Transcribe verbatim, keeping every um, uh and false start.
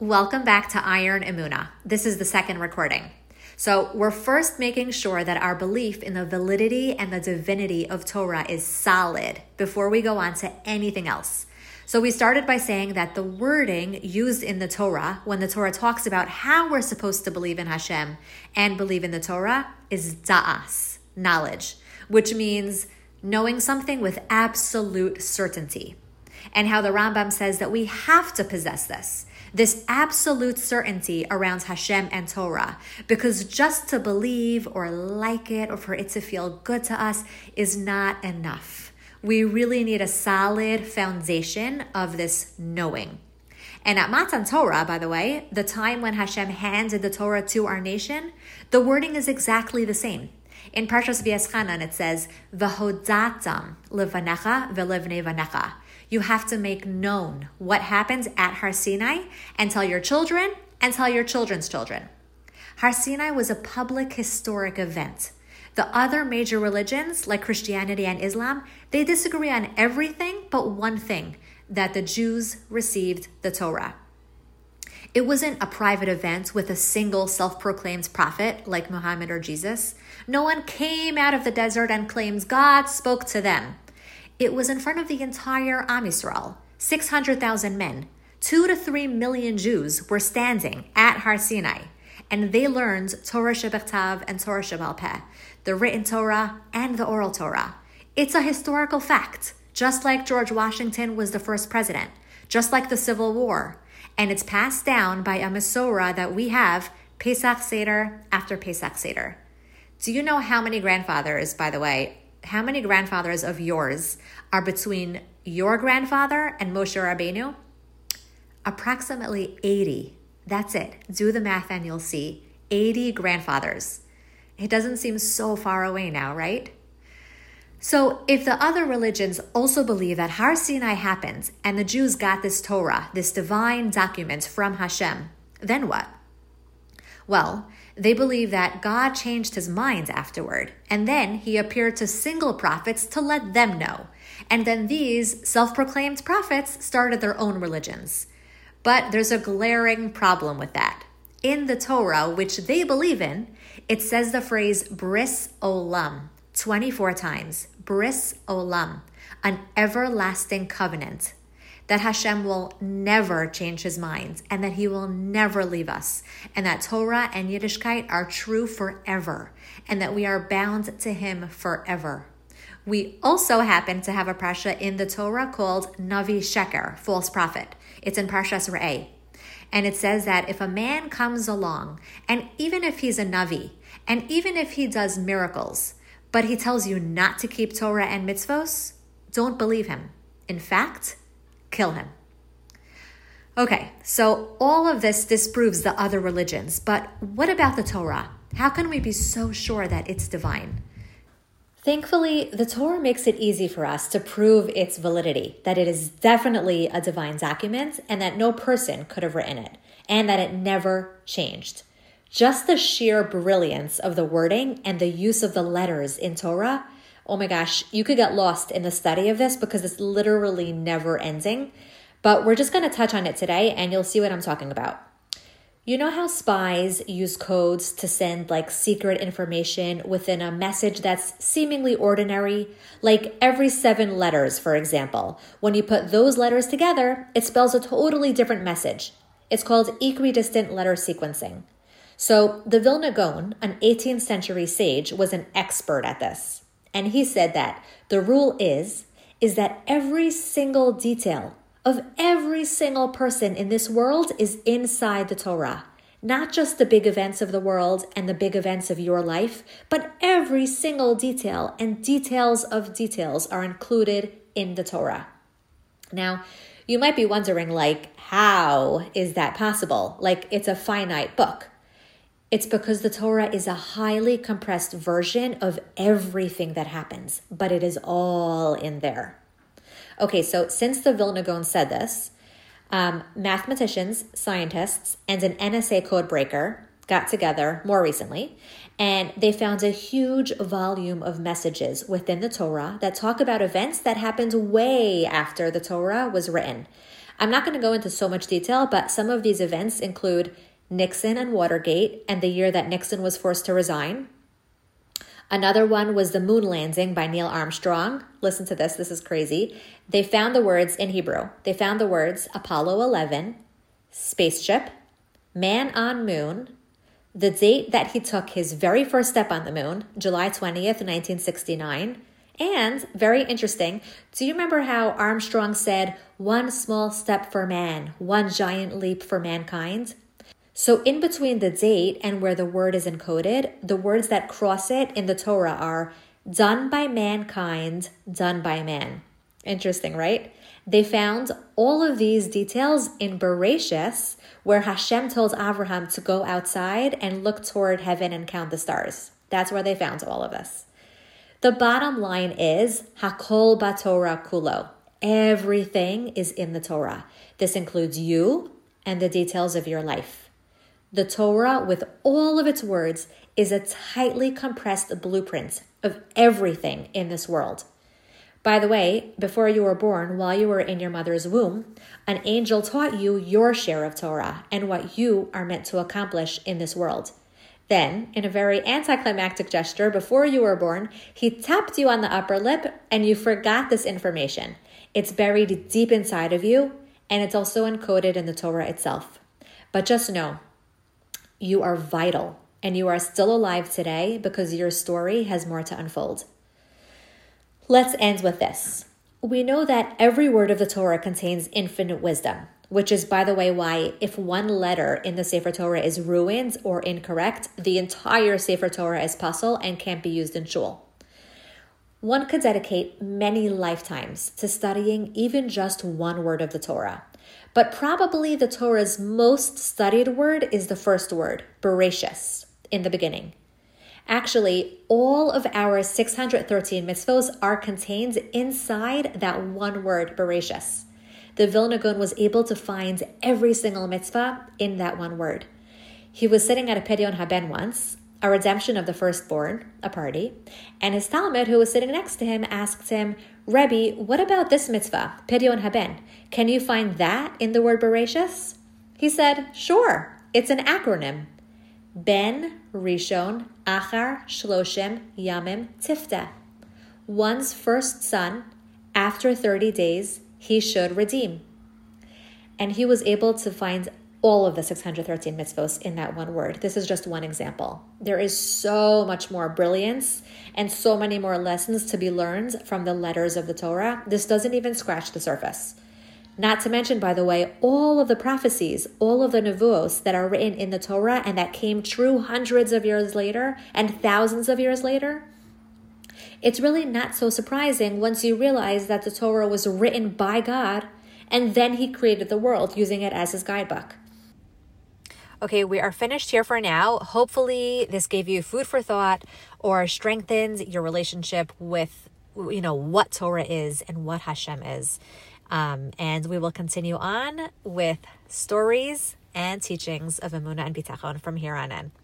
Welcome back to Iron Emunah. This is the second recording. So we're first making sure that our belief in the validity and the divinity of Torah is solid before we go on to anything else. So we started by saying that the wording used in the Torah, when the Torah talks about how we're supposed to believe in Hashem and believe in the Torah, is da'as, knowledge, which means knowing something with absolute certainty. And how the Rambam says that we have to possess this. This absolute certainty around Hashem and Torah, because just to believe or like it or for it to feel good to us is not enough. We really need a solid foundation of this knowing. And at Matan Torah, by the way, the time when Hashem handed the Torah to our nation, the wording is exactly the same. In Parshas V'eschanan it says, "V'hodatam levanecha ve'levnei vanecha." You have to make known what happens at Har Sinai and tell your children and tell your children's children. Har Sinai was a public historic event. The other major religions, like Christianity and Islam, they disagree on everything but one thing, that the Jews received the Torah. It wasn't a private event with a single self-proclaimed prophet like Muhammad or Jesus. No one came out of the desert and claims God spoke to them. It was in front of the entire Am Yisrael, six hundred thousand men. Two to three million Jews were standing at Har Sinai, and they learned Torah Shebechtav and Torah Shebal Peh, the written Torah and the oral Torah. It's a historical fact, just like George Washington was the first president, just like the Civil War, and it's passed down by a Masorah that we have Pesach Seder after Pesach Seder. Do you know how many grandfathers, by the way, how many grandfathers of yours are between your grandfather and Moshe Rabbeinu? Approximately eighty. That's it. Do the math and you'll see. eighty grandfathers. It doesn't seem so far away now, right? So if the other religions also believe that Har Sinai happened and the Jews got this Torah, this divine document from Hashem, then what? Well, they believe that God changed his mind afterward, and then he appeared to single prophets to let them know. And then these self-proclaimed prophets started their own religions. But there's a glaring problem with that. In the Torah, which they believe in, it says the phrase bris olam twenty-four times. Bris olam, an everlasting covenant. That Hashem will never change his mind and that he will never leave us, and that Torah and Yiddishkeit are true forever and that we are bound to him forever. We also happen to have a parasha in the Torah called Navi Sheker, false prophet. It's in Parshas Re'eh. And it says that if a man comes along, and even if he's a Navi, and even if he does miracles, but he tells you not to keep Torah and mitzvos, don't believe him. In fact, kill him. Okay, so all of this disproves the other religions, but what about the Torah? How can we be so sure that it's divine? Thankfully, the Torah makes it easy for us to prove its validity, that it is definitely a divine document and that no person could have written it, and that it never changed. Just the sheer brilliance of the wording and the use of the letters in Torah, oh my gosh, you could get lost in the study of this because it's literally never ending. But we're just going to touch on it today and you'll see what I'm talking about. You know how spies use codes to send like secret information within a message that's seemingly ordinary? Like every seven letters, for example. When you put those letters together, it spells a totally different message. It's called equidistant letter sequencing. So the Vilna Gaon, an eighteenth century sage, was an expert at this. And he said that the rule is, is that every single detail of every single person in this world is inside the Torah. Not just the big events of the world and the big events of your life, but every single detail and details of details are included in the Torah. Now, you might be wondering, like, how is that possible? Like, it's a finite book. It's because the Torah is a highly compressed version of everything that happens, but it is all in there. Okay, so since the Vilna Gaon said this, um, mathematicians, scientists, and an N S A code breaker got together more recently, and they found a huge volume of messages within the Torah that talk about events that happened way after the Torah was written. I'm not going to go into so much detail, but some of these events include Nixon and Watergate and the year that Nixon was forced to resign. Another one was the moon landing by Neil Armstrong. Listen to this. This is crazy. They found the words in Hebrew. They found the words Apollo eleven, spaceship, man on moon, the date that he took his very first step on the moon, July twentieth, nineteen sixty-nine. And very interesting, do you remember how Armstrong said, one small step for man, one giant leap for mankind? So in between the date and where the word is encoded, the words that cross it in the Torah are done by mankind, done by man. Interesting, right? They found all of these details in Bereshis, where Hashem told Abraham to go outside and look toward heaven and count the stars. That's where they found all of this. The bottom line is Hakol Batorah Kulo. Everything is in the Torah. This includes you and the details of your life. The Torah, with all of its words, is a tightly compressed blueprint of everything in this world. By the way, before you were born, while you were in your mother's womb, an angel taught you your share of Torah and what you are meant to accomplish in this world. Then, in a very anticlimactic gesture, before you were born, he tapped you on the upper lip and you forgot this information. It's buried deep inside of you, and it's also encoded in the Torah itself. But just know, you are vital, and you are still alive today because your story has more to unfold. Let's end with this. We know that every word of the Torah contains infinite wisdom, which is, by the way, why if one letter in the Sefer Torah is ruined or incorrect, the entire Sefer Torah is pasul and can't be used in shul. One could dedicate many lifetimes to studying even just one word of the Torah. But probably the Torah's most studied word is the first word, Bereshis, in the beginning. Actually, all of our six hundred thirteen mitzvos are contained inside that one word, Bereshis. The Vilna Gaon was able to find every single mitzvah in that one word. He was sitting at a Pidyon Haben once, a redemption of the firstborn, a party, and his Talmud, who was sitting next to him, asked him, Rebbe, what about this mitzvah, Pidyon Haben? Can you find that in the word Bereshis? He said, sure, it's an acronym. Ben, Rishon, Achar, Shloshim, Yamim, Tifteh. One's first son, after thirty days, he should redeem. And he was able to find all of the six hundred thirteen mitzvos in that one word. This is just one example. There is so much more brilliance and so many more lessons to be learned from the letters of the Torah. This doesn't even scratch the surface. Not to mention, by the way, all of the prophecies, all of the nevuos that are written in the Torah and that came true hundreds of years later and thousands of years later. It's really not so surprising once you realize that the Torah was written by God and then he created the world using it as his guidebook. Okay, we are finished here for now. Hopefully this gave you food for thought or strengthened your relationship with, you know, what Torah is and what Hashem is. Um, and we will continue on with stories and teachings of Emunah and Bitachon from here on in.